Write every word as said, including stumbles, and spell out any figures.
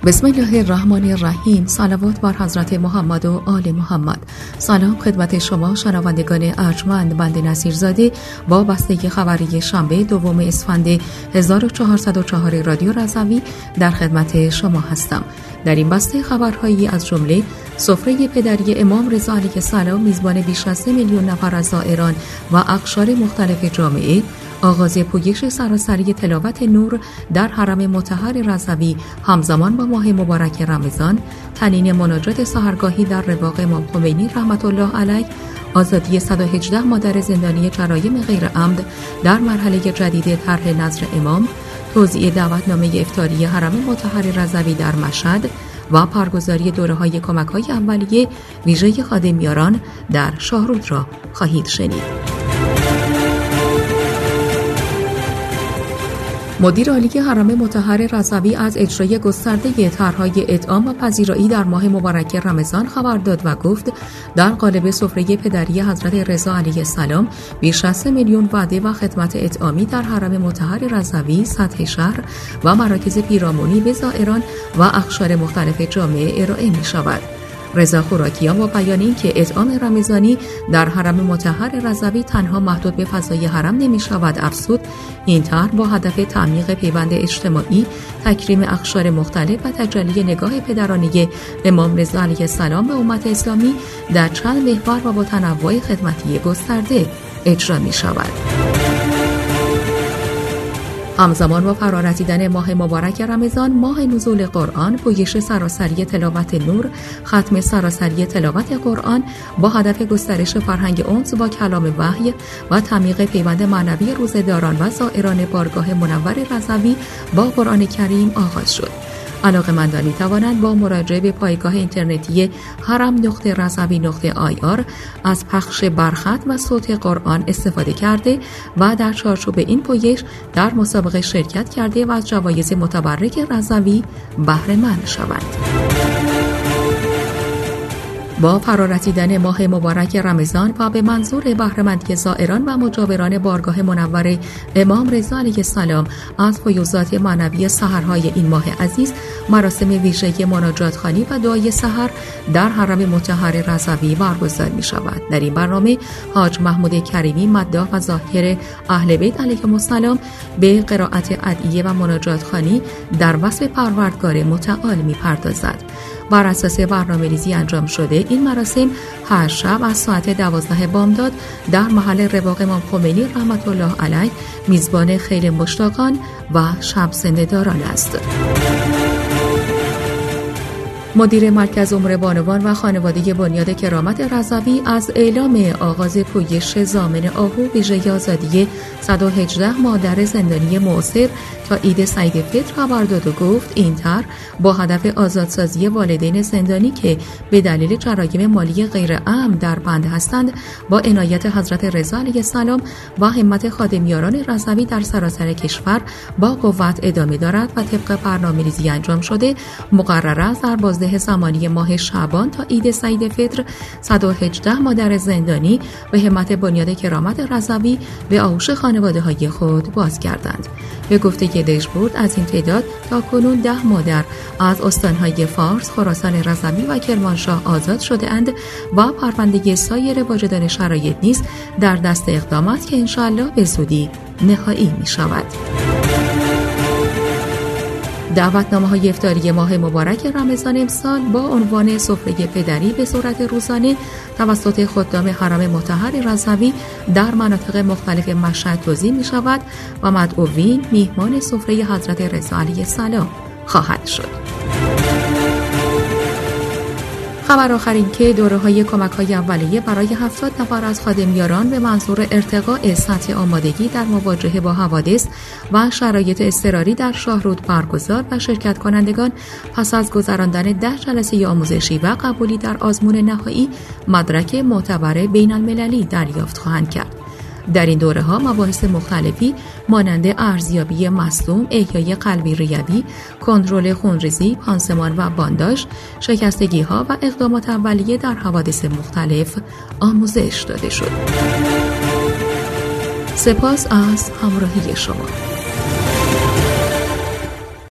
بسم الله الرحمن الرحیم. صلوات بر حضرت محمد و آل محمد. سلام خدمت شما شنوندگان ارجمند. بنده نصیرزاده با بسته خبری شنبه دوم اسفند هزار و چهارصد و چهار رادیو رضوی در خدمت شما هستم. در این بسته خبرهایی از جمله سفره پدری امام رضا علیه السلام میزبان بیش از سه میلیون نفر از زائران و اقشار مختلف جامعه، آغاز پویش سراسری تلاوت نور در حرم مطهر رضوی همزمان با ماه مبارک رمضان، تنین مناجات سحرگاهی در رواق امام خمینی رحمت الله علیه، آزادی صد و هجده مادر زندانی جرایم غیر عمد در مرحله جدید طرح نظر امام، توزیع دعوتنامه افطاری حرم مطهر رضوی در مشهد و برگزاری دوره‌های کمک‌های اولیه ویژه خادمیاران در شاهرود را خواهید شنید. مدیر عالی حرم مطهر رضوی از اجرای گسترده طرح‌های اطعام و پذیرایی در ماه مبارک رمضان خبر داد و گفت در قالب سفره پدری حضرت رضا علیه السلام بیش از سه میلیون وعده و خدمت اطعامی در حرم مطهر رضوی سطح شهر و مراکز پیرامونی به زائران و اقشار مختلف جامعه ارائه می‌شود. رضا خوراکیان با بیان اینکه اطعام رمضانی در حرم مطهر رضوی تنها محدود به فضای حرم نمی شود افزود، این طرح با هدف تعمیق پیوند اجتماعی، تکریم اقشار مختلف و تجلی نگاه پدرانه امام رضا علیه السلام به امت اسلامی در چند محور و با تنوع خدمتی گسترده اجرا می شود. همزمان با فرارسیدن ماه مبارک رمضان، ماه نزول قرآن، پویش سراسری تلاوت نور، ختم سراسری تلاوت قرآن با هدف گسترش فرهنگ انس با کلام وحی و تعمیق پیوند معنوی روزه‌داران و زائران بارگاه منور رضوی با قرآن کریم آغاز شد. علاقه‌مندان می‌توانند با مراجعه به پایگاه اینترنتی حرم نقطه رضوی نقطه آی آر از پخش برخط و صوت قرآن استفاده کرده و در چارچوب این پویش در مسابقه شرکت کرده و از جوایز متبرک رضوی بهره مند شوند. با فرارسیدن ماه مبارک رمضان و به منظور بهره‌مندی زائران و مجاوران بارگاه منور امام رضا علیه السلام از فیوضات معنوی سحرهای این ماه عزیز، مراسم ویژه مناجات خوانی و دعای سحر در حرم مطهر رضوی برگزار می شود. در این برنامه حاج محمود کریمی مداح و ظاهر اهل بیت علیهم السلام به قرائت ادعیه و مناجات خوانی در وصف پروردگار متعال می پردازد. بر اساس برنامه‌ریزی انجام شده این مراسم هر شب از ساعت دوازده بامداد در محل رواق امام خمینی رحمت الله علیه میزبان خیل مشتاقان و شب زنده‌داران است. مدیر مرکز امور بانوان و خانواده بنیاد کرامت رضوی از اعلام آغاز پویش ضامن آهو ویژه آزادی صد و هجده مادر زندانی معاصر تا عید سعید فطر خبر داد و گفت این طرح با هدف آزادسازی والدین زندانی که به دلیل جرایم مالی غیر عمد در بند هستند با عنایت حضرت رضا علیه السلام و همت خادمیاران رضوی در سراسر کشور با قوت ادامه دارد و طبق برنامه‌ریزی انجام شده مقرر است در بازده زمانی ماه شعبان تا عید سعید فطر صد و هجده مادر زندانی به همت بنیاد کرامت رضوی به آغوش خانواده‌های خود بازگردند. به گفته دژبورد از این تعداد تا کنون ده مادر از استانهای فارس، خراسان رضوی و کرمانشاه آزاد شده اند و پرونده سایر واجدان شرایط نیز در دست اقدامات که انشاءالله به زودی نهایی می شود. دعوتنامه‌های افطاری ماه مبارک رمضان امسال با عنوان سفره پدری به صورت روزانه توسط خدام حرم مطهر رضوی در مناطق مختلف مشهد توزیع می شود و مدعوین میهمان سفره حضرت رضا علیه السلام خواهد شد. خبر آخر این که دوره‌های کمک‌های اولیه برای هفتاد نفر از خادمیاران به منظور ارتقاء سطح آمادگی در مواجهه با حوادث و شرایط اضطراری در شاهرود برگزار و شرکت کنندگان پس از گذراندن ده جلسه آموزشی و قبولی در آزمون نهایی مدرک معتبر بین‌المللی دریافت خواهند کرد. در این دوره‌ها مباحث مختلفی مانند ارزیابی مصدوم، احیای قلبی ریوی، کنترل خونریزی، پانسمان و بانداژ، شکستگی‌ها و اقدامات اولیه در حوادث مختلف آموزش داده شد. سپاس از همراهی شما.